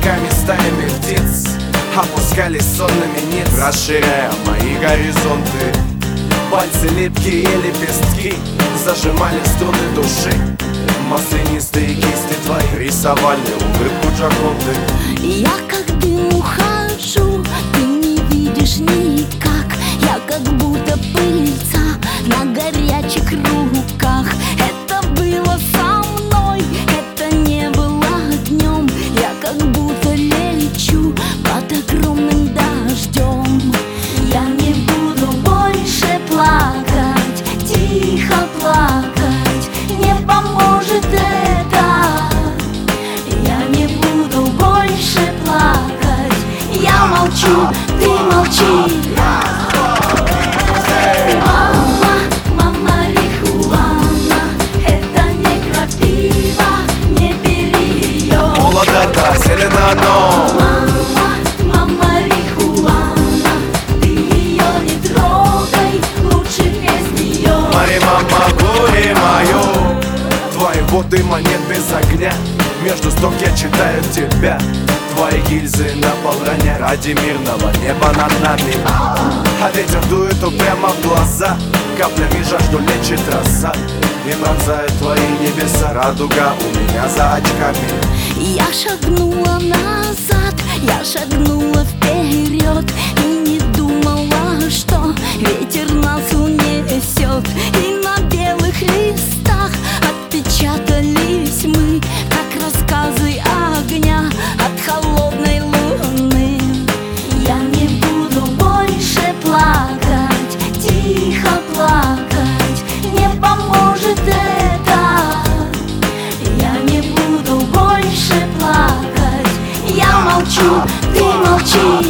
облаками стаями птиц опускались сонными ниц, расширяя мои горизонты. Пальцы липкие лепестки зажимали струны души. Маслянистые кисти твои рисовали улыбку Джаконды. Я как дым ухожу, ты не видишь никак. Я как будто пыльца на горячих руках. Это было со мной, это не было днем. Я как будто лечу под огромным дождем. Я не буду больше плакать, тихо плакать, не поможет это. Я не буду больше плакать, я молчу, ты молчи. Мама, мама марихуана, это не крапива, не бери ее. Молодота зелена, но Мама марихуана, ты ее не трогай, лучше без нее. Мари, мама, горе мое. Твои воды монет без огня, между строк я читаю тебя. Твои гильзы на полроне ради мирного неба над нами. А ветер дует упрямо в глаза, каплями жажду лечит роса. И пронзает твои небеса радуга у меня за очками. Я шагнула назад, я шагнула вперед и не думала, что ветер нас унесет. И на белых листах отпечатались мы, как рассказы огня от холодной луны. Я не буду больше плакать, тихо плакать, не поможет это. Я не буду больше плакать, я молчу, ты молчи.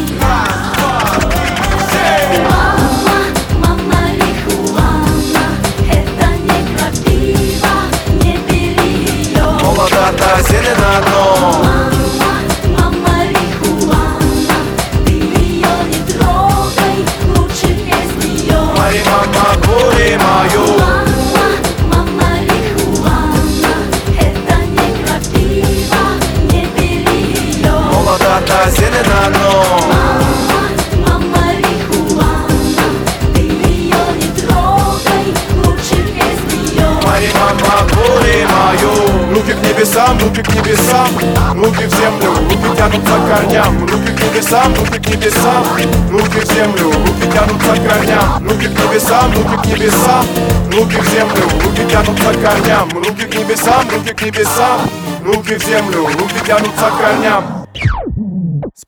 Мама, мама марихуана, это не крапива, не бери ее. Молодота зелена, но Мама марихуана, ты ее не трогай, лучше без нее. Мари, мама, горе мое. Мама марихуана, это не крапива, не бери ее. Молодота зелена, но Мама марихуана, ты ее не трогай, лучше без нее. Мари, мама, горе мое. Руки к небесам, руки к небесам, руки в землю, руки тянутся к корням. Руки к небесам, руки к небесам, руки в землю, руки тянутся к корням. Руки к небесам, руки к небесам, руки в землю, руки тянутся к корням. Руки к небесам, руки к небесам, руки в землю, руки тянутся к корням.